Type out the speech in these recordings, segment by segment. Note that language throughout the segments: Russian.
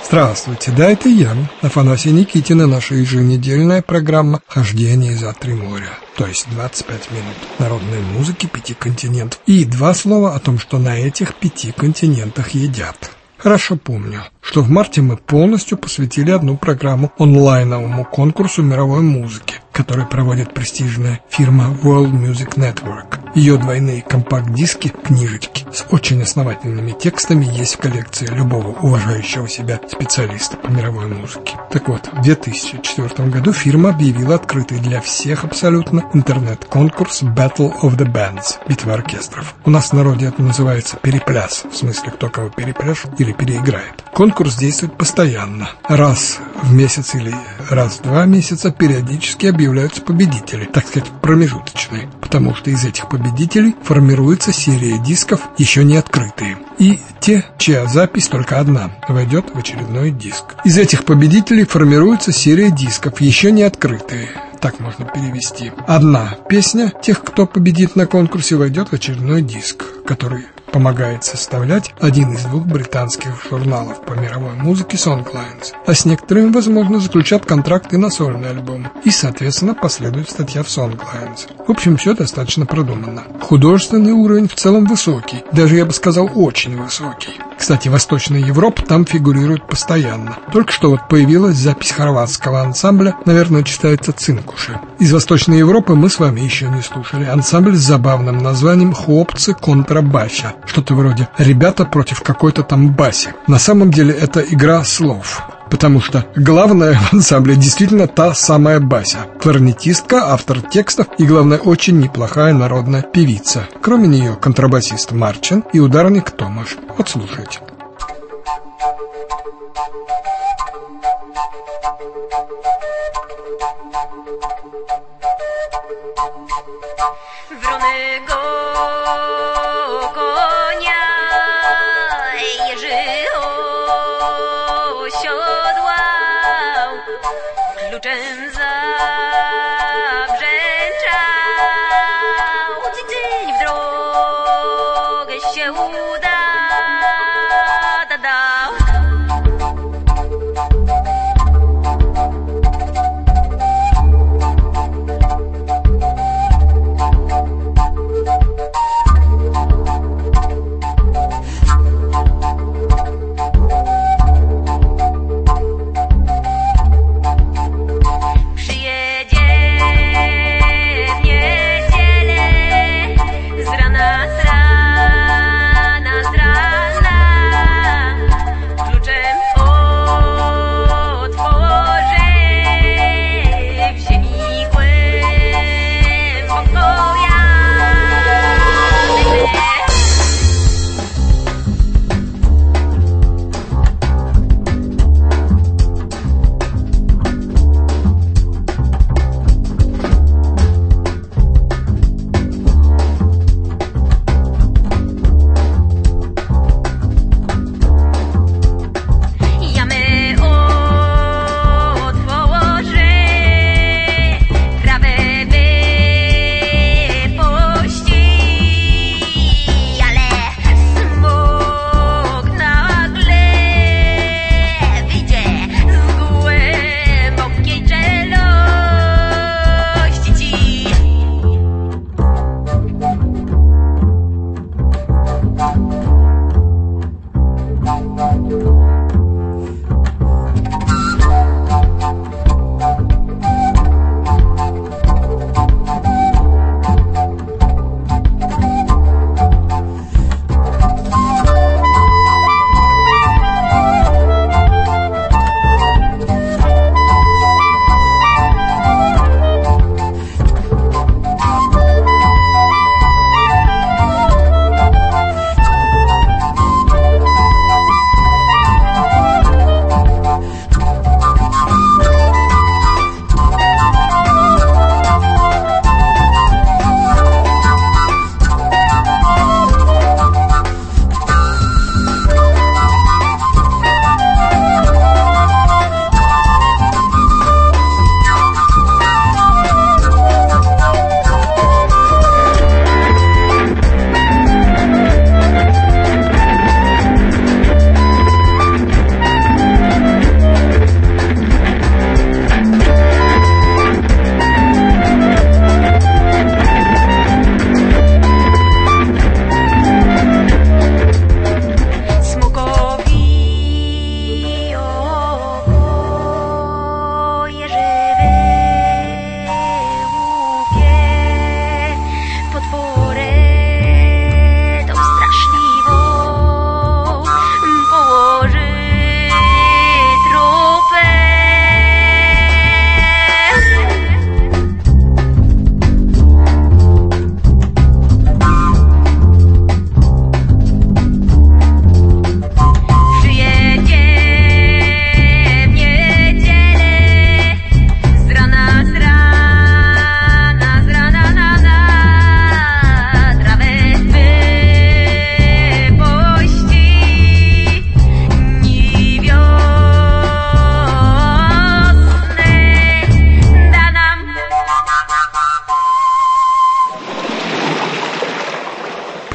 Здравствуйте, да, это я, Афанасий Никитин, и наша еженедельная программа «Хождение за 3 моря». То есть 25 минут народной музыки 5 континентов. И 2 слова о том, что на этих 5 континентах едят. Хорошо помню, что в марте мы полностью посвятили одну программу онлайновому конкурсу мировой музыки, который проводит престижная фирма World Music Network. Ее двойные компакт-диски, книжечки с очень основательными текстами есть в коллекции любого уважающего себя специалиста по мировой музыке. Так вот, в 2004 году фирма объявила открытый для всех абсолютно интернет-конкурс Battle of the Bands – битва оркестров. У нас в народе это называется перепляс, в смысле кто кого перепляшет или переиграет. Конкурс действует постоянно. Раз в месяц или раз в 2 месяца периодически объявляются победители, так сказать, промежуточные, потому что из этих победителей формируется серия дисков, еще не открытые. И те, чья запись только одна, войдет в очередной диск. Из этих победителей формируется серия дисков, еще не открытые. Так можно перевести. Одна песня тех, кто победит на конкурсе, войдет в очередной диск, который помогает составлять один из 2 британских журналов по мировой музыке Songlines, а с некоторыми, возможно, заключат контракты на сольный альбом, и, соответственно, последует статья в Songlines. В общем, все достаточно продуманно. Художественный уровень в целом высокий, даже, я бы сказал, очень высокий. Кстати, Восточная Европа там фигурирует постоянно. Только что вот появилась запись хорватского ансамбля, наверное, читается «Цинкуши». Из Восточной Европы мы с вами еще не слушали ансамбль с забавным названием «Хлопцы контра Бася». Что-то вроде «ребята против какой-то там баси». На самом деле это игра слов, потому что главное в ансамбле действительно та самая Бася. Кларнетистка, автор текстов и, главное, очень неплохая народная певица. Кроме нее контрабасист Марчин и ударник Томаш. Вот слушайте.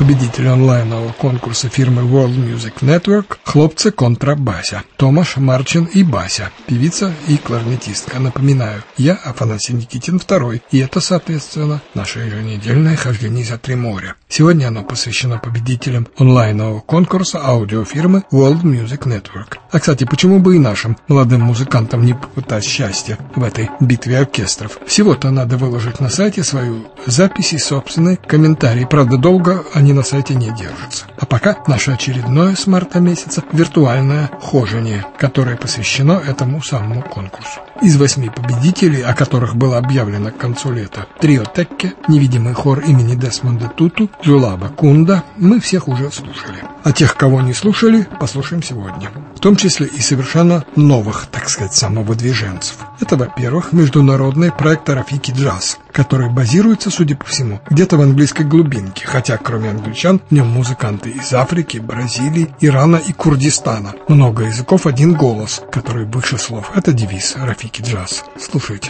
победитель онлайнового конкурса фирмы World Music Network, хлопцы контрабася, Томаш, Марчин и Бася, певица и кларнетистка. Напоминаю, я Афанасий Никитин II, и это, соответственно, наше еженедельное хождение за три моря. Сегодня оно посвящено победителям онлайнового конкурса аудиофирмы World Music Network. А, кстати, почему бы и нашим молодым музыкантам не попытать счастья в этой битве оркестров? Всего-то надо выложить на сайте свою запись и собственный комментарий. Правда, долго они на сайте не держатся. А пока наше очередное с марта месяца виртуальное хожение, которое посвящено этому самому конкурсу. Из 8 победителей, о которых было объявлено к концу лета, трио Текке, невидимый хор имени Десмонда Туту, Джулаба Кунда, мы всех уже слушали. А тех, кого не слушали, послушаем сегодня. В том числе и совершенно новых, так сказать, самовыдвиженцев. Это, во-первых, международный проект Рафики Джаз, который базируется, судя по всему, где-то в английской глубинке, хотя кроме англичан в нем музыканты из Африки, Бразилии, Ирана и Курдистана. Много языков, один голос, который выше слов. Это девиз Рафики Джаз. Слушайте.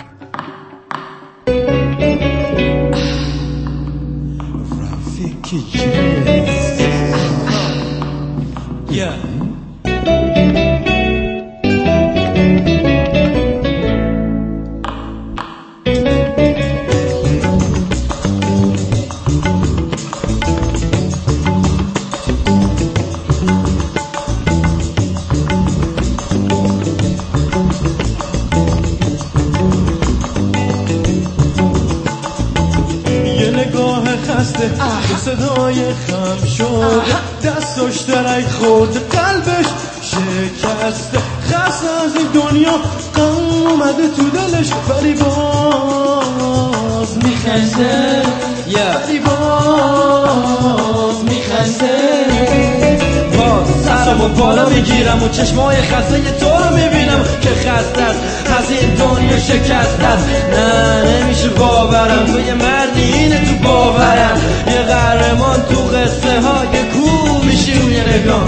Рафики Джаз. Yeah. صدای خم شده دستاش درک خورده قلبش شکسته خسته از این دنیا غم اومده تو دلش ولی باز میخنده ولی باز میخنده باز سرمو بالا میگیرم و چشمای خسته تو رو میبینم که خسته است از این دنیا شکسته است نه نمیشه باورم تو یه مردی اینه تو باورم یه قهرمان تو قصه های کو میشی اون یه نگاه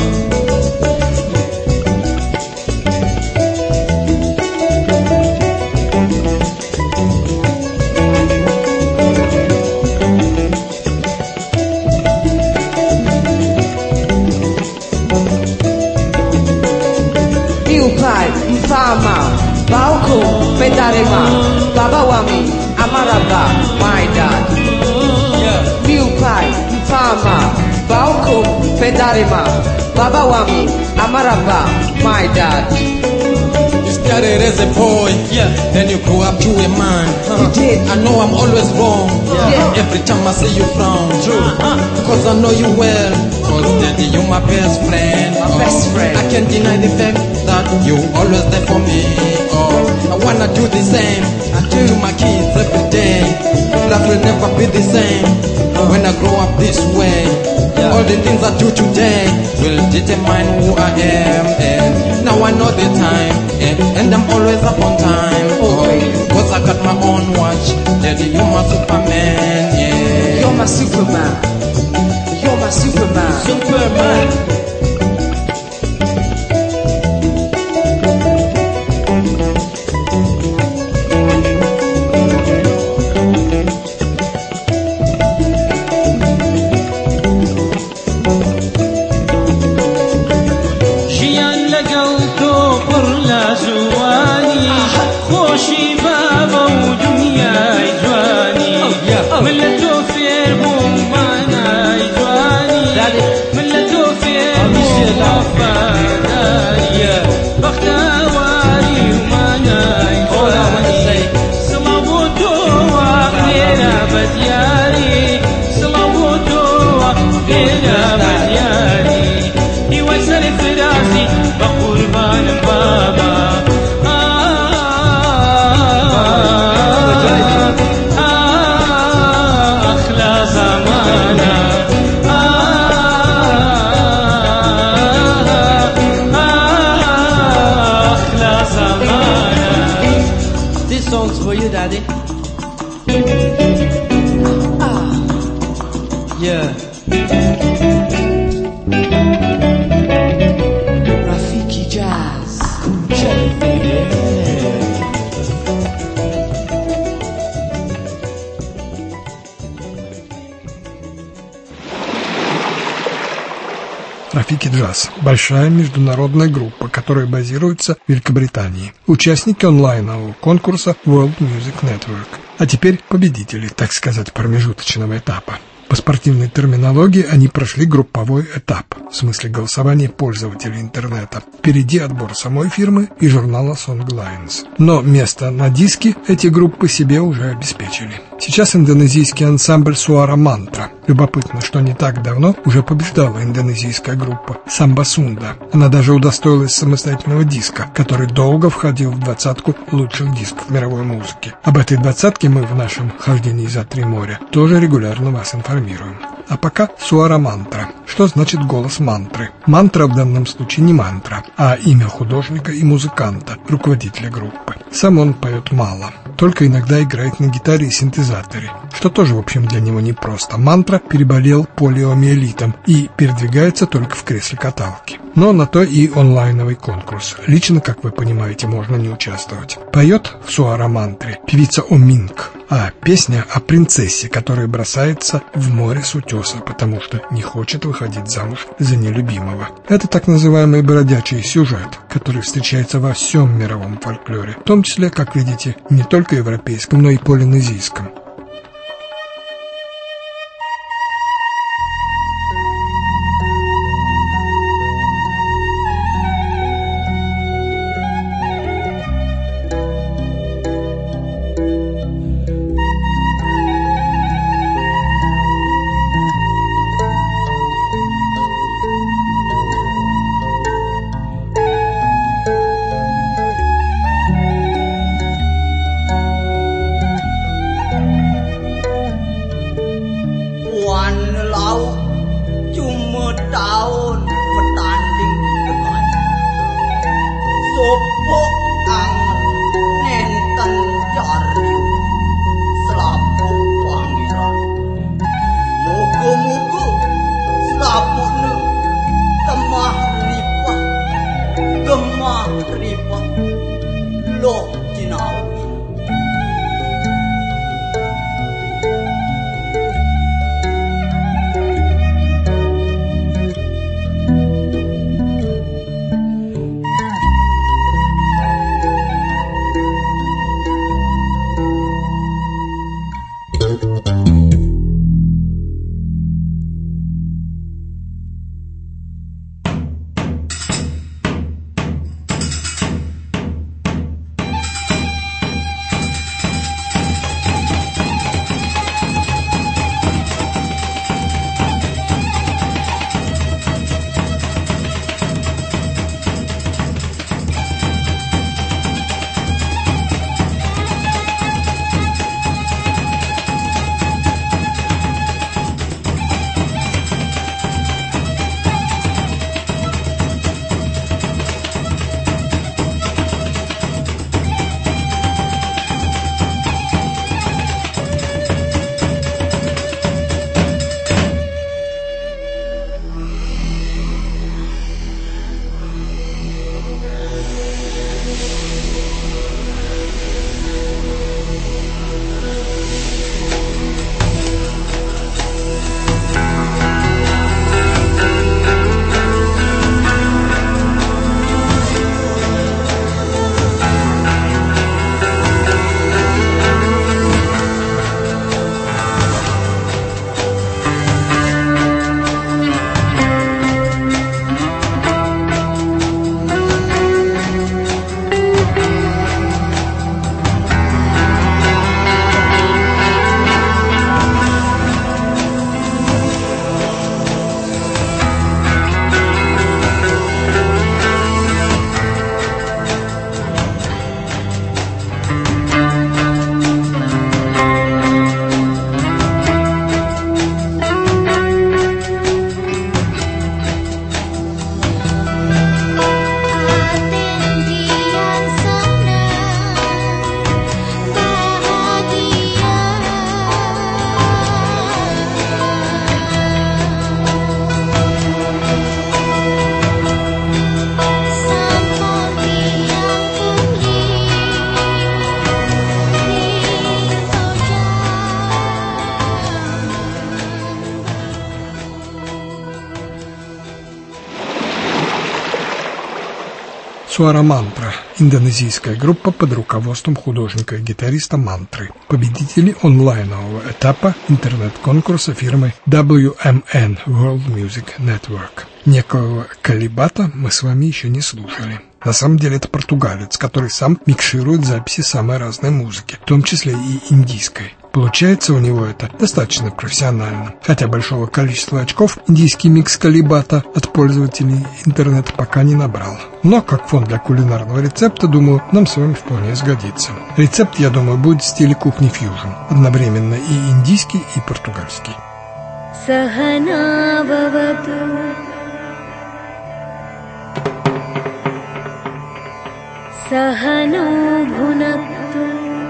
Mfama, Bauko, Pedarema, Baba Wami, Amaraba, my dad. New Pai, Mfama, Bauko, Pedarema, Baba Wami, Amaraba, my dad. You started as a boy, then you grew up to a man. You did. I know I'm always wrong. Every time I see you frown, true. Cause I know you well. Cause daddy, you my best friend. My best friend. I can't deny the fact that you always there for me. Oh, I wanna do the same. I do my kids every day. Life will never be the same when I grow up this way. All the things I do today will determine who I am. And now I know the time, and I'm always up on time. Oh, cause I got my own watch. Daddy, you're my Superman. Yeah, you're my Superman. You're my Superman. Superman. Рафики Джаз – большая международная группа, которая базируется в Великобритании. Участники онлайнового конкурса World Music Network. А теперь победители, так сказать, промежуточного этапа. По спортивной терминологии они прошли групповой этап, в смысле голосования пользователей интернета. Впереди отбор самой фирмы и журнала Songlines. Но место на диске эти группы себе уже обеспечили. Сейчас индонезийский ансамбль Suara Mantra. Любопытно, что не так давно уже побеждала индонезийская группа Samba Sunda. Она даже удостоилась самостоятельного диска, который долго входил в 20-ку лучших дисков мировой музыки. Об этой 20-ке мы в нашем «Хождении за три моря» тоже регулярно вас информируем. А пока Suara Mantra. Что значит голос мантры? Мантра в данном случае не мантра, а имя художника и музыканта, руководителя группы. Сам он поет мало, только иногда играет на гитаре и синтезаторе, что тоже, в общем, для него непросто. Мантра переболел полиомиелитом и передвигается только в кресле каталки. Но на то и онлайновый конкурс. Лично, как вы понимаете, можно не участвовать. Поет в Suara Mantре певица Оминг, а песня о принцессе, которая бросается в море с утеса, потому что не хочет выходить замуж за нелюбимого. Это так называемый бродячий сюжет, который встречается во всем мировом фольклоре, в том числе, как видите, не только европейском, но и полинезийском. Suara Mantra – индонезийская группа под руководством художника и гитариста Мантры. Победители онлайнового этапа интернет-конкурса фирмы WMN – World Music Network. Некоего Калибата мы с вами еще не слушали. На самом деле это португалец, который сам микширует записи самой разной музыки, в том числе и индийской. Получается у него это достаточно профессионально. Хотя большого количества очков индийский микс Калибата от пользователей интернета пока не набрал. Но как фон для кулинарного рецепта, думаю, нам с вами вполне сгодится. Рецепт, я думаю, будет в стиле кухни фьюжн. Одновременно и индийский, и португальский. Sahano bhunattu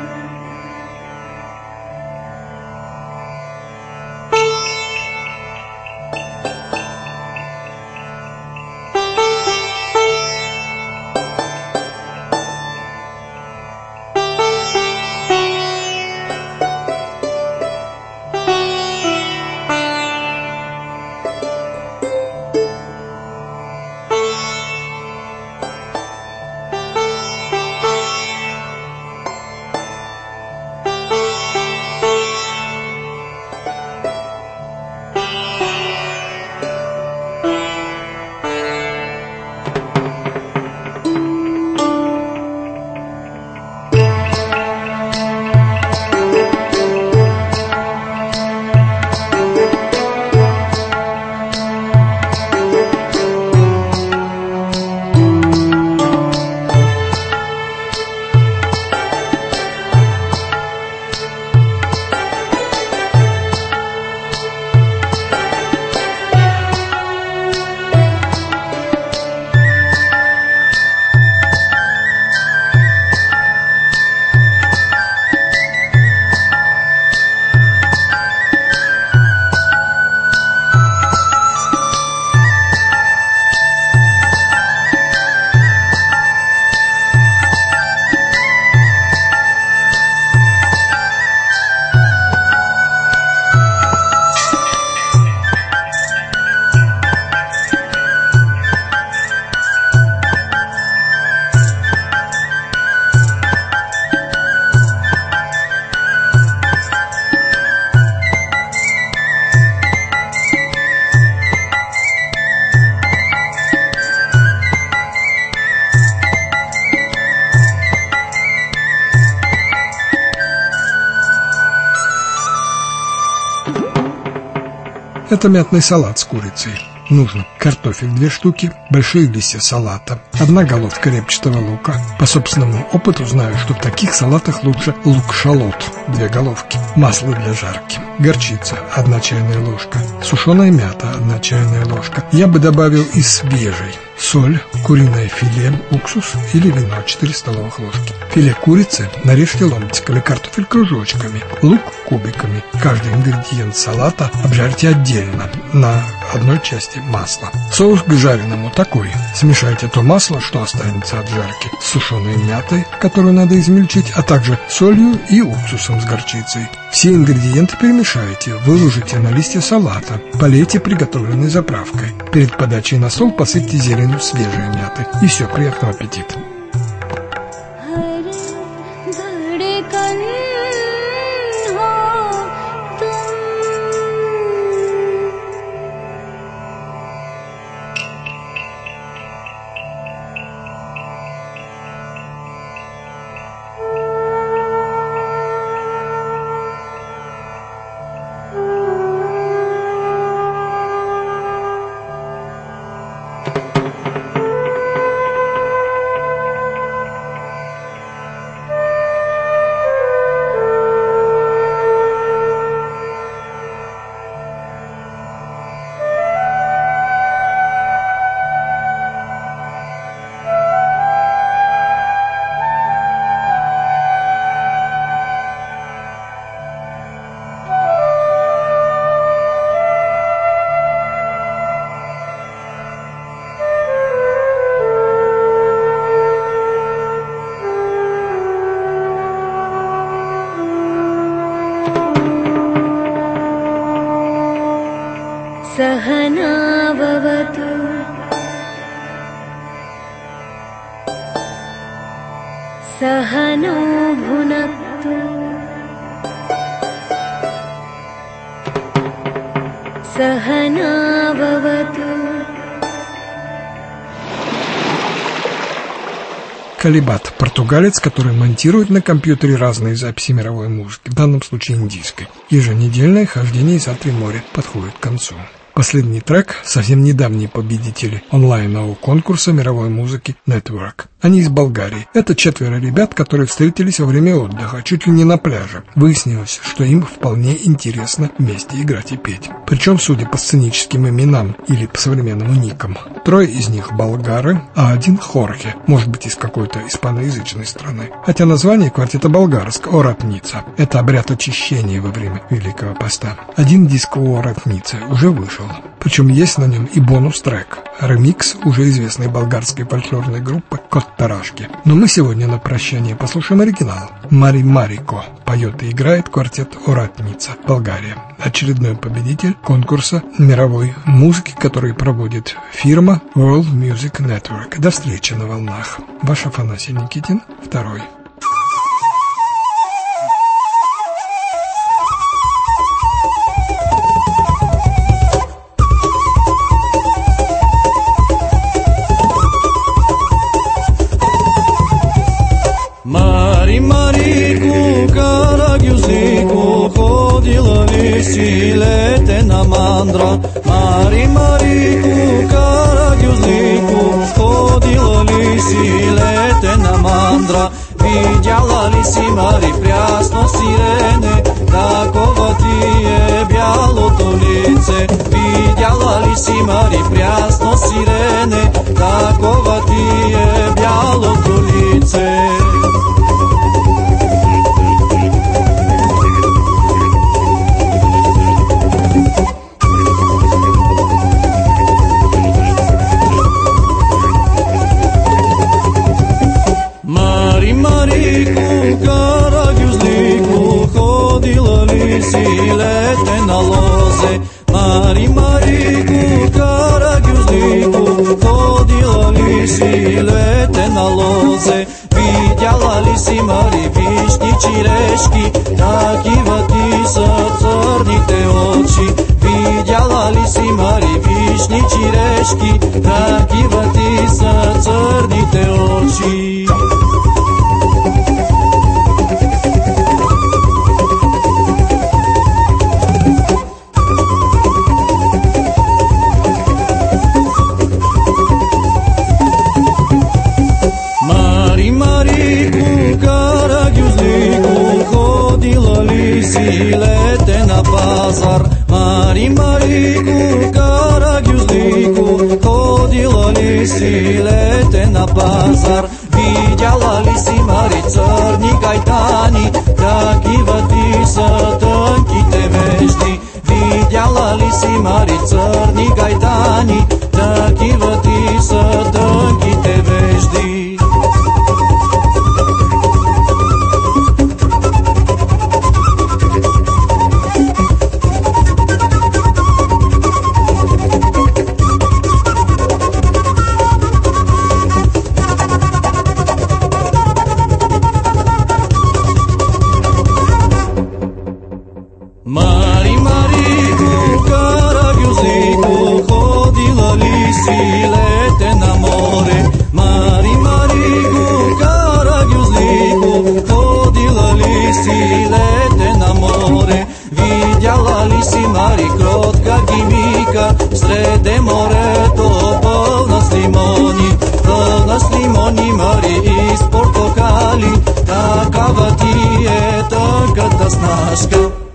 Это мятный салат с курицей. Нужно картофель 2 штуки, большие листья салата, 1 головка репчатого лука. По собственному опыту знаю, что в таких салатах лучше лук-шалот 2 головки, масло для жарки, горчица 1 чайная ложка, сушеная мята 1 чайная ложка. Я бы добавил и свежей. Соль, куриное филе, уксус или вино 4 столовых ложки. Филе курицы нарежьте ломтиками, картофель кружочками, лук кубиками. Каждый ингредиент салата обжарьте отдельно на 1 части масла. Соус к жареному такой. Смешайте то масло, что останется от жарки, с сушеной мятой, которую надо измельчить, а также солью и уксусом с горчицей. Все ингредиенты перемешайте, выложите на листья салата, полейте приготовленной заправкой. Перед подачей на стол посыпьте зеленью свежей мяты. И все, приятного аппетита! Sahana bhavatu सहनो भुनक्तु सहना भवतु. Калибат – португалец, который монтирует на компьютере разные записи мировой музыки, в данном случае индийской. Еженедельное хождение за три моря подходит к концу. Последний трек – совсем недавние победители онлайнового конкурса мировой музыки Network. Они из Болгарии. Это 4 ребят, которые встретились во время отдыха, чуть ли не на пляже. Выяснилось, что им вполне интересно вместе играть и петь. Причем, судя по сценическим именам или по современному никам, 3 из них болгары, а 1 Хорхе, может быть, из какой-то испаноязычной страны. Хотя название квартета болгарское – Оратница. Это обряд очищения во время Великого Поста. 1 диск у Оратницы уже вышел. Причем есть на нем и бонус-трек – ремикс уже известной болгарской фольклорной группы «Кот-Тарашки». Но мы сегодня на прощание послушаем оригинал. Мари Марико поет и играет квартет «Оратница», Болгария. Очередной победитель конкурса мировой музыки, который проводит фирма World Music Network. До встречи на волнах. Ваш Афанасий Никитин, 2. Мари, Марику, Карагюзику, ходила ли си летена мандра? Мари, Марику, Карагюзику, ходила ли си летена мандра? Видяла ли си, Мари, прясно сирене, такова ти е бялото лице? Видяла ли си, Мари, прясно сирене, такова ти е бялото лице? Летена лозе, Мари, Марику, Карагюзлику, ходила ли си летена лозе? Видяла ли си, Мари, вишни черешки, такива ти са църните очи? Видяла ли си, Мари, вишни черешки, такива ти са църните очи? Летена пазар, Мари, Марику, Карагюзлику, ходила ли си летена пазар? Видяла ли си, Мари, църни кайтани, такива ти са тънките вежди? Видяла ли си, Мари, църни кайтани, такива ти са тънките вежди? Мари, Марику, Карагюзлику, ходила ли си летена море? Мари, Марику, Карагюзлику, ходила ли си летена море? Видяла ли си, Мари, кротка гимика, среде морето пълна с лимони, Мари, и с портокали, такава ти е тънката снашка.